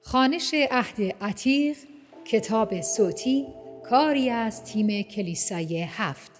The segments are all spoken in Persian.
خوانش عهد عتیق، کتاب صوتی، کاری از تیم کلیسای 7.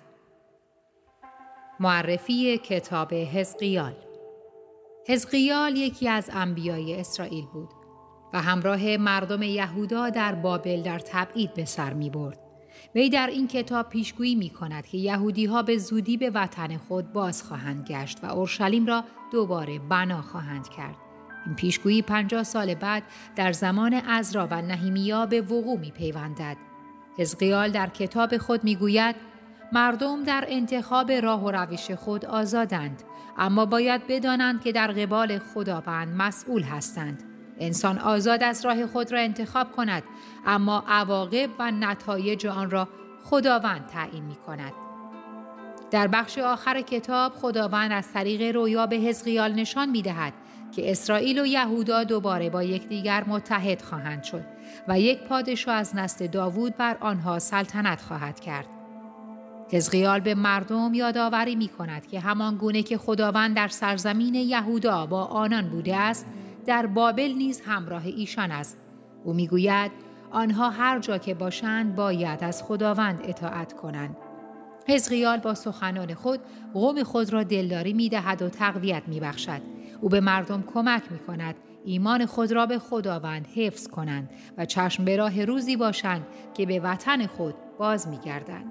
معرفی کتاب حزقیال. حزقیال یکی از انبیای اسرائیل بود و همراه مردم یهودا در بابل در تبعید به سر می برد. وی در این کتاب پیشگویی می کند که یهودی ها به زودی به وطن خود باز خواهند گشت و اورشلیم را دوباره بنا خواهند کرد. این پیشگویی 50 سال بعد در زمان عزرا و نهیمیا به وقوع می پیوندد. حزقیال در کتاب خود می گوید مردم در انتخاب راه و روش خود آزادند، اما باید بدانند که در قبال خداوند مسئول هستند. انسان آزاد از راه خود را انتخاب کند، اما عواقب و نتایج آن را خداوند تعیین می کند. در بخش آخر کتاب خداوند از طریق رویا به حزقیال نشان می دهد که اسرائیل و یهودا دوباره با یکدیگر متحد خواهند شد و یک پادشاه از نسل داوود بر آنها سلطنت خواهد کرد. حزقیال به مردم یادآوری می کند که همان گونه که خداوند در سرزمین یهودا با آنان بوده است، در بابل نیز همراه ایشان است. او می گوید آنها هر جا که باشند باید از خداوند اطاعت کنند. حزقیال با سخنان خود قوم خود را دلداری می دهد و تقویت می بخشد. او به مردم کمک می کند ایمان خود را به خداوند حفظ کنند و چشم به راه روزی باشند که به وطن خود باز می گردند.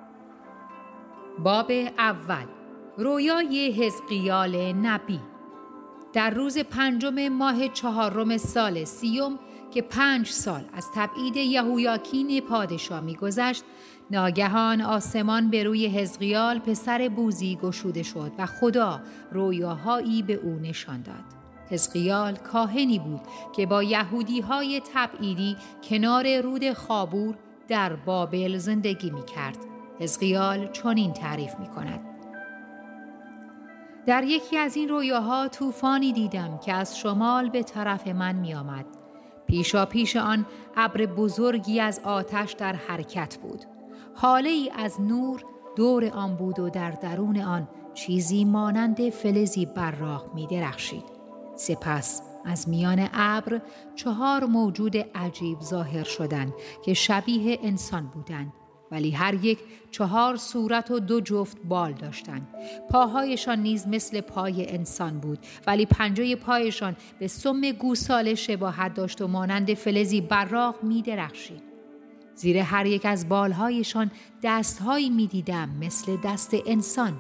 باب اول، رویای حزقیال نبی. در روز 5 ماه 4 سال 30 که 5 سال از تبعید یهویاکین پادشاه می‌گذشت، ناگهان آسمان به روی حزقیال پسر بوزی گشوده شد و خدا رویاهایی به او نشان داد. حزقیال کاهنی بود که با یهودی‌های تبعیدی کنار رود خابور در بابل زندگی می‌کرد. حزقیال چنین تعریف می‌کند: در یکی از این رویاها طوفانی دیدم که از شمال به طرف من می آمد. پیشا پیش آن ابر بزرگی از آتش در حرکت بود. هاله ای از نور دور آن بود و در درون آن چیزی مانند فلزی براق می درخشید. سپس از میان ابر 4 موجود عجیب ظاهر شدند که شبیه انسان بودند، ولی هر یک 4 صورت و 2 جفت بال داشتند. پاهایشان نیز مثل پای انسان بود، ولی پنجه پایشان به سم گوساله شباهت داشت و مانند فلزی براق می درخشید. زیر هر یک از بالهایشان دستهایی می دیدم مثل دست انسان.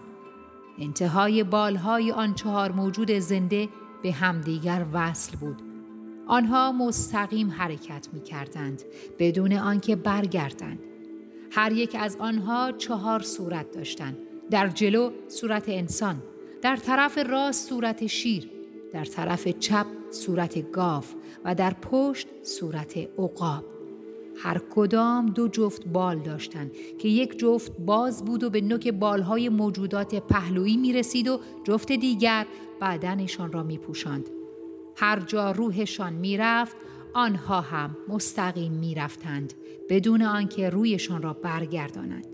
انتهای بالهای آن 4 موجود زنده به همدیگر وصل بود. آنها مستقیم حرکت می کردند بدون آنکه برگردند. هر یک از آنها 4 صورت داشتند. در جلو صورت انسان، در طرف راست صورت شیر، در طرف چپ صورت گاو و در پشت صورت عقاب. هر کدام 2 جفت بال داشتند که یک جفت باز بود و به نوک بالهای موجودات پهلویی می رسید و جفت دیگر بدنشان را می پوشاند. هر جا روحشان می رفت آنها هم مستقیم می رفتند بدون آنکه رویشان را برگردانند.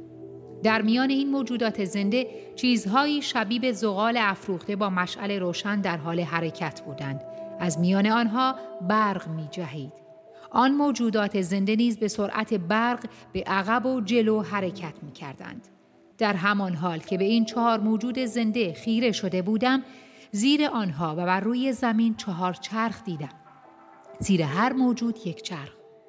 در میان این موجودات زنده چیزهایی شبیه به زغال افروخته با مشعل روشن در حال حرکت بودند. از میان آنها برق می جهید. آن موجودات زنده نیز به سرعت برق به عقب و جلو حرکت می کردند. در همان حال که به این 4 موجود زنده خیره شده بودم، زیر آنها و بر روی زمین 4 چرخ دیدم. زیر هر موجود 1 چرخ.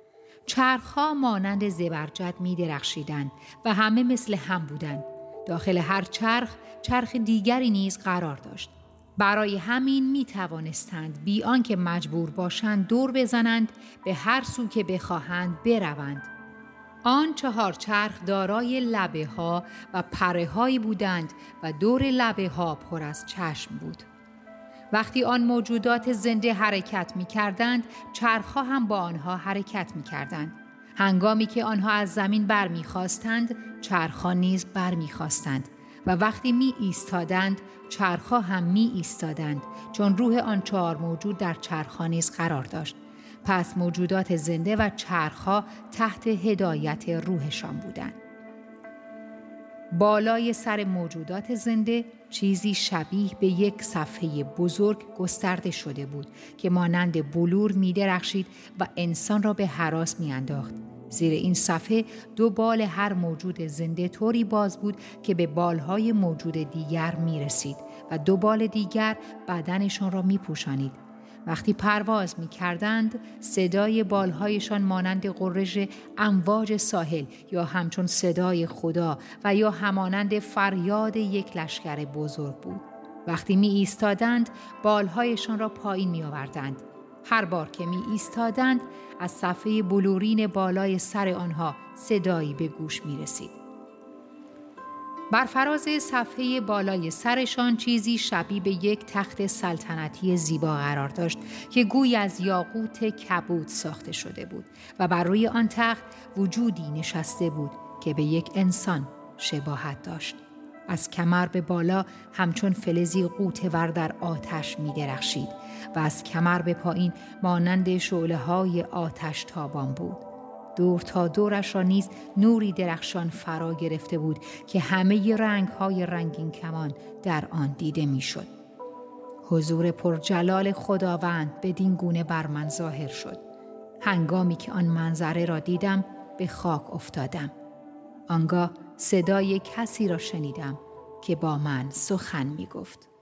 چرخها مانند زبرجد می درخشیدند و همه مثل هم بودند. داخل هر چرخ دیگری نیز قرار داشت. برای همین می توانستند بی آنکه مجبور باشند دور بزنند به هر سو که بخواهند بروند. آن 4 چرخ دارای لبه ها و پره هایی بودند و دور لبه ها پر از چشم بود. وقتی آن موجودات زنده حرکت می کردند، چرخها هم با آنها حرکت می کردند. هنگامی که آنها از زمین بر می خواستند، چرخها نیز بر می خواستند و وقتی می ایستادند، چرخها هم می ایستادند، چون روح آن 4 موجود در چرخها نیز قرار داشت. پس موجودات زنده و چرخها تحت هدایت روحشان بودند. بالای سر موجودات زنده چیزی شبیه به یک صفحه بزرگ گسترده شده بود که مانند بلور می درخشید و انسان را به هراس می انداخت. زیر این صفحه 2 بال هر موجود زنده طوری باز بود که به بالهای موجود دیگر می رسید و 2 بال دیگر بدنشان را می پوشانید. وقتی پرواز می کردند، صدای بالهایشان مانند غرش امواج ساحل یا همچون صدای خدا و یا همانند فریاد یک لشکر بزرگ بود. وقتی می ایستادند، بالهایشان را پایین می آوردند. هر بار که می ایستادند، از صفحه بلورین بالای سر آنها صدایی به گوش می رسید. بر فراز صفحه بالای سرشان چیزی شبیه به یک تخت سلطنتی زیبا قرار داشت که گویی از یاقوت کبود ساخته شده بود و بر روی آن تخت وجودی نشسته بود که به یک انسان شباهت داشت. از کمر به بالا همچون فلزی غوطه‌ور در آتش می درخشید و از کمر به پایین مانند شعله‌های آتش تابان بود. دور تا دورش را نیز نوری درخشان فرا گرفته بود که همه رنگ‌های رنگین کمان در آن دیده می‌شد. حضور پرجلال خداوند بدین گونه بر من ظاهر شد. هنگامی که آن منظره را دیدم به خاک افتادم. آنگاه صدای کسی را شنیدم که با من سخن می‌گفت.